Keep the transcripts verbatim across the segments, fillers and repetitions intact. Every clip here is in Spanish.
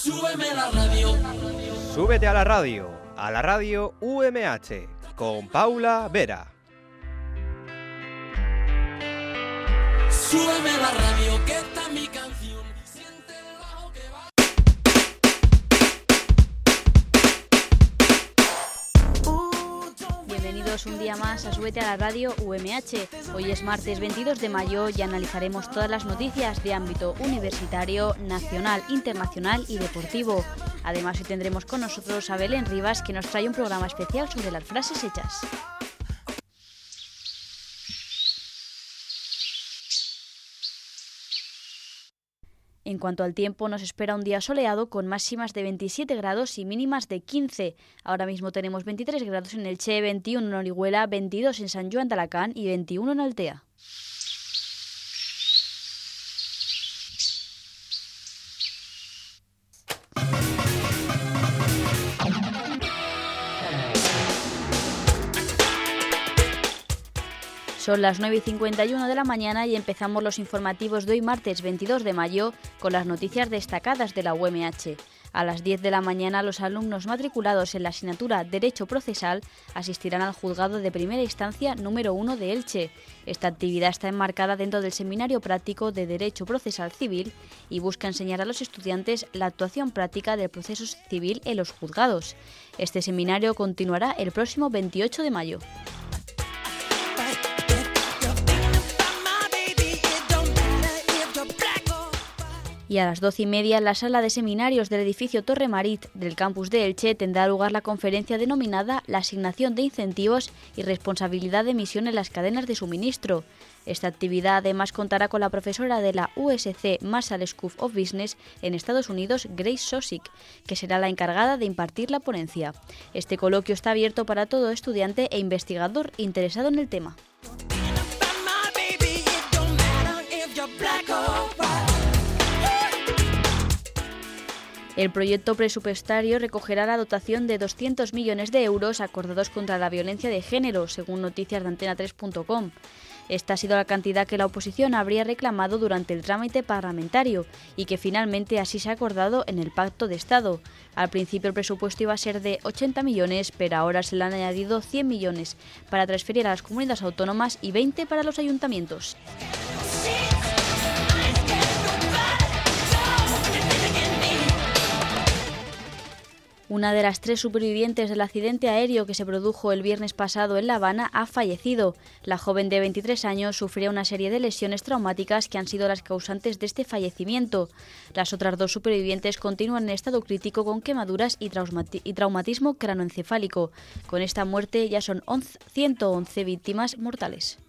Súbeme la radio. Súbete a la radio, a la radio U M H, con Paula Vera. Súbeme la radio, que esta es mi canción. Siente el bajo que va. Bienvenidos un día más a Súbete a la radio U M H. Hoy es martes veintidós de mayo y analizaremos todas las noticias de ámbito universitario, nacional, internacional y deportivo. Además, hoy tendremos con nosotros a Belén Rivas, que nos trae un programa especial sobre las frases hechas. En cuanto al tiempo, nos espera un día soleado con máximas de veintisiete grados y mínimas de quince. Ahora mismo tenemos veintitrés grados en Elche, veintiuno en Orihuela, veintidós en San Joan de Alacant y veintiuno en Altea. Son las nueve y cincuenta y uno de la mañana y empezamos los informativos de hoy martes veintidós de mayo con las noticias destacadas de la U M H. A las diez de la mañana los alumnos matriculados en la asignatura Derecho Procesal asistirán al juzgado de primera instancia número uno de Elche. Esta actividad está enmarcada dentro del Seminario Práctico de Derecho Procesal Civil y busca enseñar a los estudiantes la actuación práctica del proceso civil en los juzgados. Este seminario continuará el próximo veintiocho de mayo. Y a las doce y media, en la sala de seminarios del edificio Torre Marit del campus de Elche tendrá lugar la conferencia denominada La asignación de incentivos y responsabilidad de emisión en las cadenas de suministro. Esta actividad además contará con la profesora de la U S C Marshall School of Business en Estados Unidos, Grace Sosic, que será la encargada de impartir la ponencia. Este coloquio está abierto para todo estudiante e investigador interesado en el tema. El proyecto presupuestario recogerá la dotación de doscientos millones de euros acordados contra la violencia de género, según noticias de antena tres punto com. Esta ha sido la cantidad que la oposición habría reclamado durante el trámite parlamentario y que finalmente así se ha acordado en el Pacto de Estado. Al principio el presupuesto iba a ser de ochenta millones, pero ahora se le han añadido cien millones para transferir a las comunidades autónomas y veinte para los ayuntamientos. Una de las tres supervivientes del accidente aéreo que se produjo el viernes pasado en La Habana ha fallecido. La joven de veintitrés años sufría una serie de lesiones traumáticas que han sido las causantes de este fallecimiento. Las otras dos supervivientes continúan en estado crítico con quemaduras y, traumati- y traumatismo cranoencefálico. Con esta muerte ya son ciento once víctimas mortales.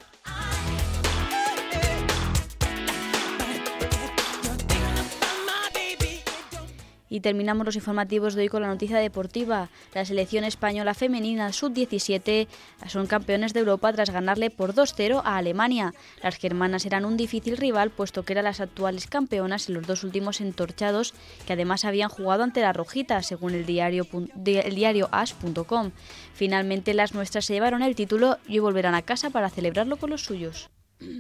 Y terminamos los informativos de hoy con la noticia deportiva. La selección española femenina sub diecisiete son campeones de Europa tras ganarle por dos cero a Alemania. Las germanas eran un difícil rival, puesto que eran las actuales campeonas en los dos últimos entorchados, que además habían jugado ante la Rojita, según el diario, el diario as punto com. Finalmente las nuestras se llevaron el título y volverán a casa para celebrarlo con los suyos.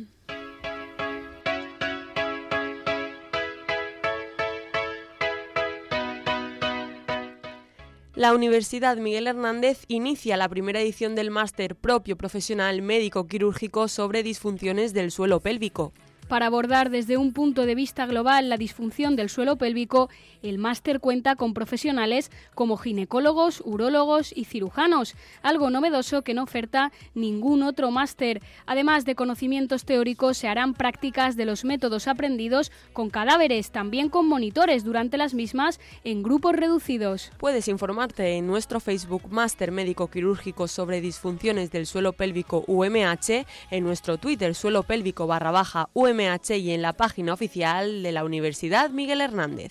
La Universidad Miguel Hernández inicia la primera edición del máster propio profesional médico-quirúrgico sobre disfunciones del suelo pélvico. Para abordar desde un punto de vista global la disfunción del suelo pélvico, el máster cuenta con profesionales como ginecólogos, urólogos y cirujanos, algo novedoso que no oferta ningún otro máster. Además de conocimientos teóricos, se harán prácticas de los métodos aprendidos con cadáveres, también con monitores durante las mismas en grupos reducidos. Puedes informarte en nuestro Facebook Máster Médico Quirúrgico sobre disfunciones del suelo pélvico U M H, en nuestro Twitter suelo pélvico barra baja U M H y en la página oficial de la Universidad Miguel Hernández.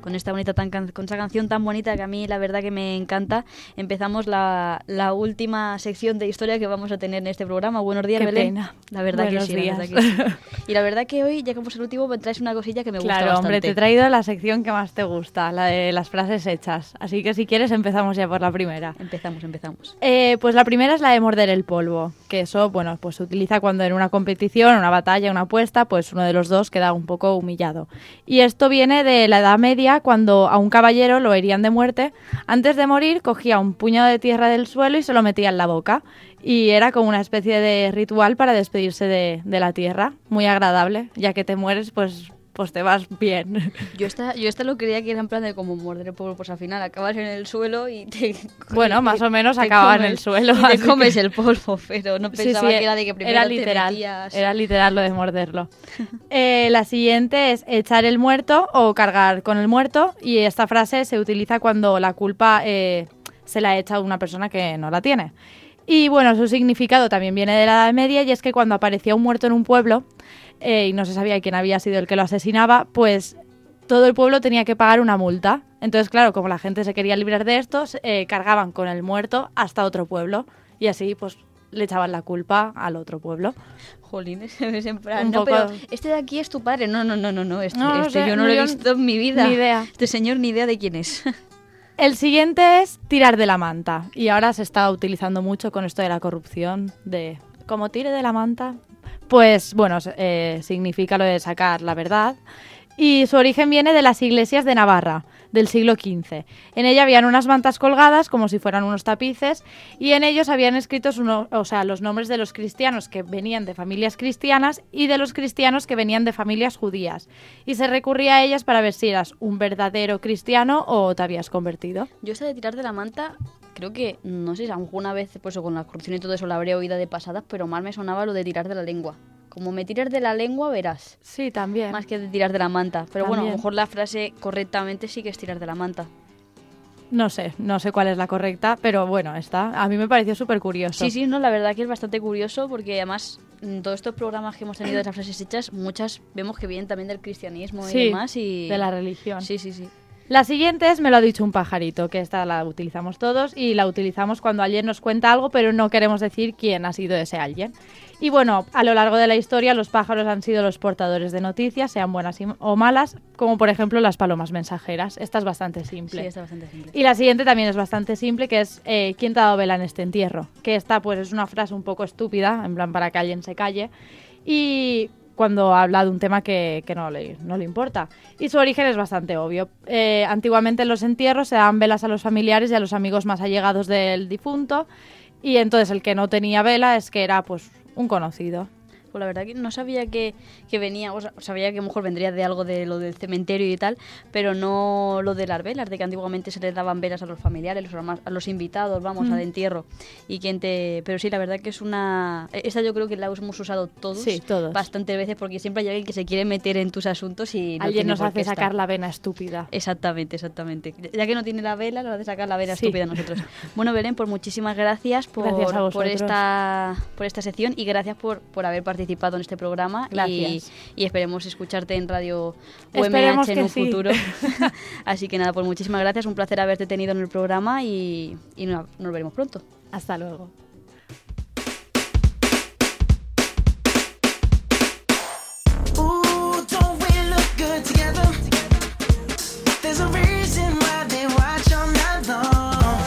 con esta bonita tan can- con esta canción tan bonita que a mí la verdad que me encanta, empezamos la, la última sección de historia que vamos a tener en este programa. Buenos días, Qué Belén. pena. La verdad Buenos que sí, días. la verdad que sí. Y la verdad que hoy, ya que hemos el último, me traes una cosilla que me gusta Claro, bastante. hombre, te he traído la sección que más te gusta, la de las frases hechas. Así que si quieres empezamos ya por la primera. Empezamos, empezamos. Eh, pues la primera es la de morder el polvo, que eso, bueno, pues se utiliza cuando en una competición, una batalla, una apuesta, pues uno de los dos queda un poco humillado. Y esto viene de la Edad Media, cuando a un caballero lo herían de muerte. Antes de morir cogía un puñado de tierra del suelo y se lo metía en la boca. Y era como una especie de ritual para despedirse de, de la tierra. Muy agradable, ya que te mueres, pues... pues te vas bien. Yo esta, yo esta lo creía que era en plan de como morder el polvo, pues al final acabas en el suelo y te... Bueno, y más o menos te acababa en comes- el suelo. Y te así comes que- el polvo, pero no Sí, pensaba sí, que era de que primero era te literal, metías- era literal lo de morderlo. Eh, la siguiente es echar el muerto o cargar con el muerto, y esta frase se utiliza cuando la culpa eh, se la echa a una persona que no la tiene. Y bueno, su significado también viene de la Edad Media, y es que cuando aparecía un muerto en un pueblo eh, y no se sabía quién había sido el que lo asesinaba, pues todo el pueblo tenía que pagar una multa. Entonces, claro, como la gente se quería librar de estos, eh, cargaban con el muerto hasta otro pueblo, y así pues le echaban la culpa al otro pueblo. Jolines, es en plan, Un no, poco- pero este de aquí es tu padre. No, no, no, no, no, este, No, no este sé, yo no lo he yo visto en mi vida. ni idea. Este señor ni idea de quién es. El siguiente es tirar de la manta, y ahora se está utilizando mucho con esto de la corrupción, de como tire de la manta, pues bueno, eh, significa lo de sacar la verdad, y su origen viene de las iglesias de Navarra, del siglo quince. En ella habían unas mantas colgadas como si fueran unos tapices, y en ellos habían escritos uno, o sea, los nombres de los cristianos que venían de familias cristianas y de los cristianos que venían de familias judías, y se recurría a ellas para ver si eras un verdadero cristiano o te habías convertido. Yo esta de tirar de la manta, creo que, no sé, alguna vez pues con la corrupción y todo eso la habré oído de pasadas, pero más me sonaba lo de tirar de la lengua. Como me tiras de la lengua, verás. Sí, también. Más que de tirar de la manta. Pero bueno, a También. lo mejor la frase correctamente sí que es tirar de la manta. No sé, no sé cuál es la correcta, pero bueno, está. A mí me pareció súper curioso. Sí, sí, no, la verdad que es bastante curioso porque además en todos estos programas que hemos tenido de esas frases hechas, muchas vemos que vienen también del cristianismo y Sí, demás. Y... de la religión. Sí, sí, sí. La siguiente es me lo ha dicho un pajarito, que esta la utilizamos todos y la utilizamos cuando alguien nos cuenta algo, pero no queremos decir quién ha sido ese alguien. Y bueno, a lo largo de la historia los pájaros han sido los portadores de noticias, sean buenas y- o malas, como por ejemplo las palomas mensajeras. Esta es bastante simple. Sí, está bastante simple. Y la siguiente también es bastante simple, que es eh, ¿quién te ha dado vela en este entierro? Que esta pues es una frase un poco estúpida, en plan para que alguien se calle, y cuando habla de un tema que, que no, le, no le importa. Y su origen es bastante obvio. Eh, antiguamente en los entierros se daban velas a los familiares y a los amigos más allegados del difunto, y entonces el que no tenía vela es que era pues un conocido. Pues la verdad que no sabía que, que venía, o sea, sabía que a lo mejor vendría de algo de lo del cementerio y tal, pero no lo de las velas, de que antiguamente se les daban velas a los familiares, a los, a los invitados, vamos, Mm. al entierro. Y quien te... Pero sí, la verdad que es una... Esta yo creo que la hemos usado todos, Sí, todos. bastantes veces, porque siempre hay alguien que se quiere meter en tus asuntos y no Alguien tiene nos por hace qué estar. sacar la vena estúpida. Exactamente, exactamente. Ya que no tiene la vela, nos hace sacar la vela Sí. estúpida a nosotros. Bueno, Belén, pues muchísimas gracias por, Gracias a por, vosotros. esta, por esta sección y gracias por, por haber participado en este programa. Gracias. Y, y esperemos escucharte en Radio U M Esperemos H en que un sí. futuro. Así que nada, pues muchísimas gracias. Un placer haberte tenido en el programa y, y nos nos veremos pronto. Hasta luego. Ooh, don't we look good together? There's a reason why they watch all night long.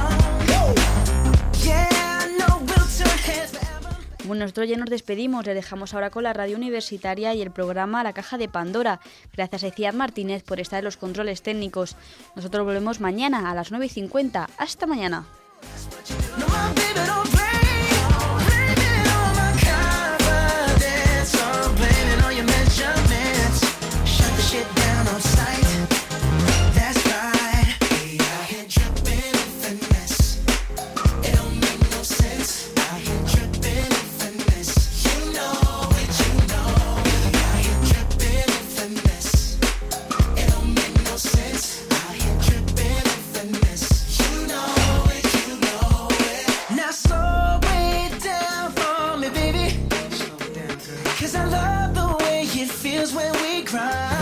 Yeah, I know we'll turn heads forever. Bueno, nosotros ya nos despedimos, le dejamos ahora con la radio universitaria y el programa La Caja de Pandora. Gracias a Iciar Martínez por estar en los controles técnicos. Nosotros volvemos mañana a las nueve y cincuenta. Hasta mañana. No, my baby, don't play. Blaming all my confidence. Oh, blaming all your measurements. Shut the shit down on sight. That's right. We out here dripping in finesse. It don't make no sense. Out here dripping in finesse. You know it, you know. We out here dripping in finesse. It don't make no sense. Out here dripping in finesse. You know it, you know it. Now slow it down for me, baby. 'Cause I love the way it feels when we grind.